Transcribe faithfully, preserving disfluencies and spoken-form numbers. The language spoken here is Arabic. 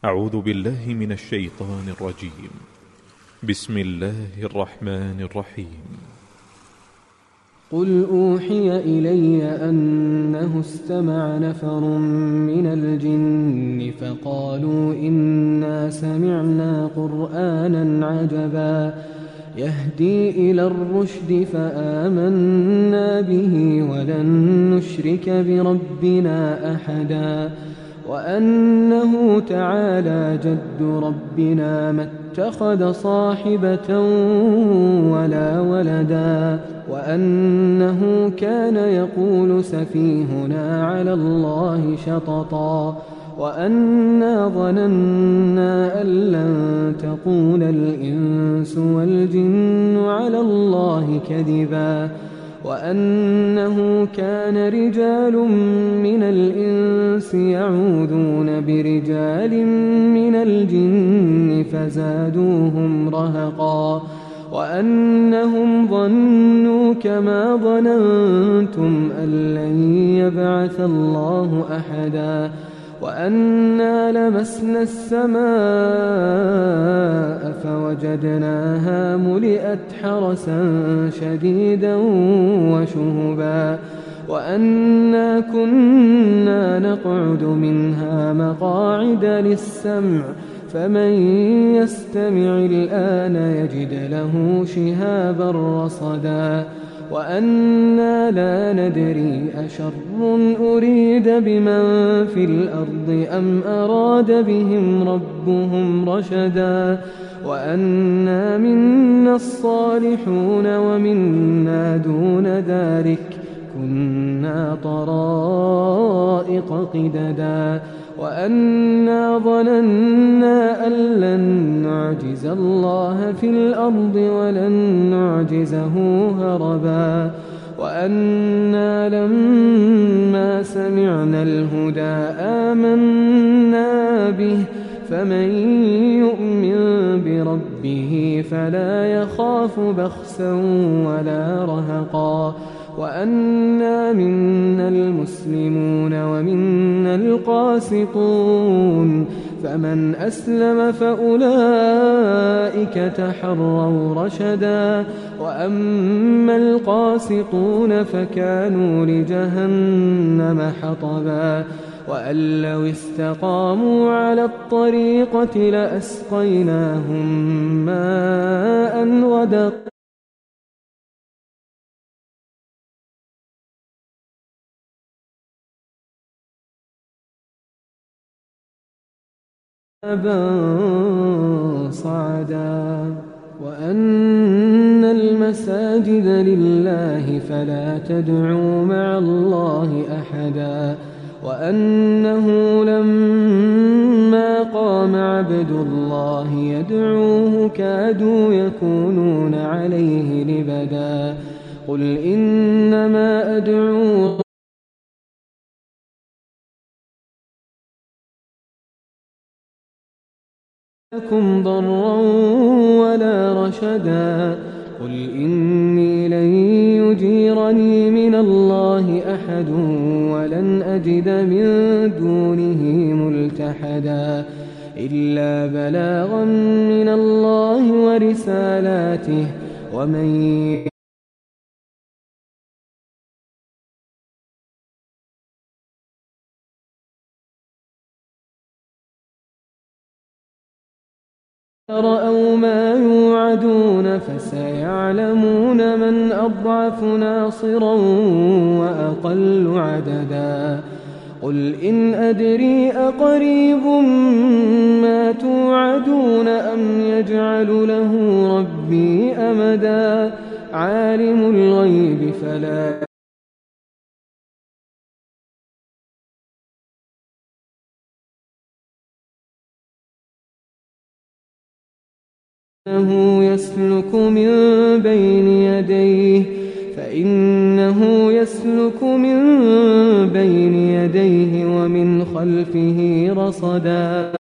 أعوذ بالله من الشيطان الرجيم. بسم الله الرحمن الرحيم. قل أوحي إلي أنه استمع نفر من الجن فقالوا إنا سمعنا قرآنا عجبا يهدي إلى الرشد فآمنا به ولن نشرك بربنا أحدا وأنه تعالى جد ربنا ما اتخذ صاحبة ولا ولدا وأنه كان يقول سفيهنا على الله شططا وأنا ظننا أن لن تقول الإنس والجن على الله كذبا وأنه كان رجال من الإنس يعوذون برجال من الجن فزادوهم رهقا وأنهم ظنوا كما ظننتم أن لن يبعث الله أحدا وأنا لمسنا السماء فوجدناها ملئت حرسا شديدا وشهبا وأنا كنا نقعد منها مقاعد للسمع فمن يستمع الآن يجد له شهابا رصدا وأنا لا ندري أشر أريد بمن في الأرض أم أراد بهم ربهم رشدا وأنا منا الصالحون ومنا دون ذلك كنا طرائق قددا وأنا ظننا أن لن نعجز الله في الأرض ولن نعجزه هربا وأنا لما سمعنا الهدى آمنا به فمن يؤمن بربه فلا يخاف بخسا ولا رهقا وأنا منا المسلمون ومنا القاسطون فمن أسلم فأولئك تحروا رشدا وأما القاسطون فكانوا لجهنم حطبا وأن لو استقاموا على الطريقة لأسقيناهم ماء غدقا صعدا وأن المساجد لله فلا تدعوا مع الله أحدا وأنه لما قام عبد الله يدعوه كادوا يكونون عليه لبدا قل إنما أدعو لكم ضرا ولا رشدا قل إني لن يجيرني من الله أحد ولن أجد من دونه ملتحدا إلا بلاغا من الله ورسالاته ومن رأوا ما يوعدون فسيعلمون من أضعف ناصرا وأقل عددا قل إن أدري أقريب ما توعدون أم يجعل له ربي أمدا عالم الغيب فلا فإنه يسلك من بين يديه فإنه يسلك من بين يديه ومن خلفه رصدا